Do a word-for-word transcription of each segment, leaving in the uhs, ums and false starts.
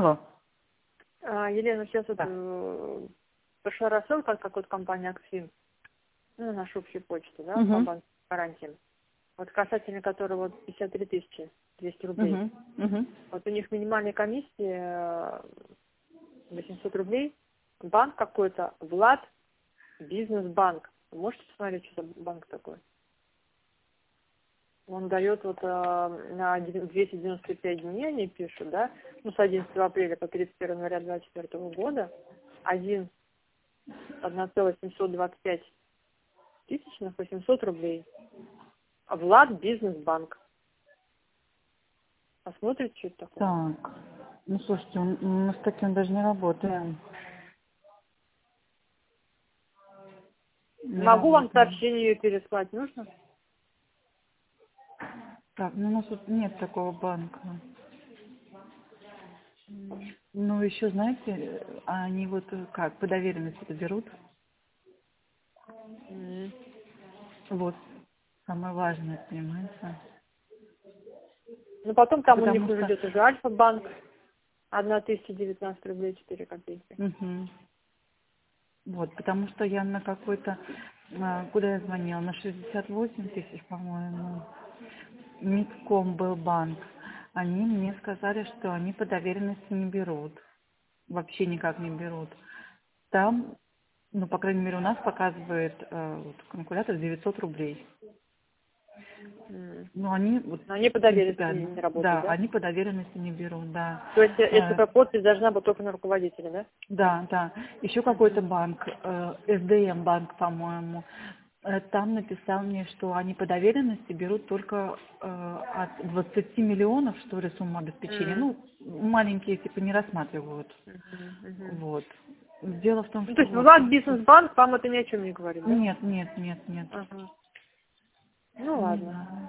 Алло. А, Елена, сейчас вот Да. э, пришла рассылка от какой-то компании Аксин, ну, на нашу общую почту, да, по Угу. банку гарантиям. Вот касательно которой вот пятьдесят три тысячи двести рублей. Угу. Угу. Вот у них минимальная комиссия э, восемьсот рублей. Банк какой-то, Влад, бизнес-банк. Вы можете посмотреть, что за банк такой? Он дает вот э, на двести девяносто пять дней, они пишут, да, ну, с одиннадцатого апреля по тридцать первого января две тысячи двадцать четвёртого года, один одна целых семьсот двадцать пять тысячных восемьсот рублей. Влад бизнес-банк. Посмотрите, что это такое. Так. Ну, слушайте, он- мы с таким даже не работаем. Не Могу вам работаем. сообщение переслать, нужно? Так, ну у нас тут нет такого банка. Ну, еще, знаете, они вот э, как, по доверенности это берут. М. Вот, самое важное, понимаете? Ну, потом там у них Потому уже что... идет уже Альфа-банк, тысяча девятнадцать рублей четыре копейки. Мгм. Вот, потому что я на какой-то... а, Куда я звонила? На шестьдесят восемь тысяч, по-моему. Мидком был банк. Они мне сказали, что они по доверенности не берут. Вообще никак не берут. Там, ну, по крайней мере, у нас показывает э, вот, калькулятор девятьсот рублей. М. Ну, они вот Но они по доверенности не, принципиально. не работают, Да, да? они по доверенности не берут, да. То есть э, Э, эта подпись должна быть только на руководителя, да? Да, да. Еще какой-то Мгм. банк, э, эс дэ эм банк, по-моему, э, там написал мне, что они по доверенности берут только э, от двадцати миллионов, что ли, сумма обеспечения. М. Ну, маленькие типа не рассматривают. Мгм. Мгм. Вот. Дело в том, Ну, то что есть вот... Влад бизнес-банк вам это ни о чем не говорит, да? Нет, нет, нет, нет. Ага. Ну, Не ладно. знаю.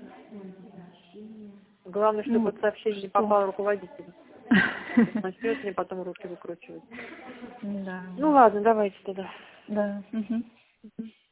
Главное, Ну чтобы вот, это сообщение не что? попало руководителю. А то начнет мне потом руки выкручивать. Да. Ну ладно, давайте тогда. Да. Мгм. Мгм.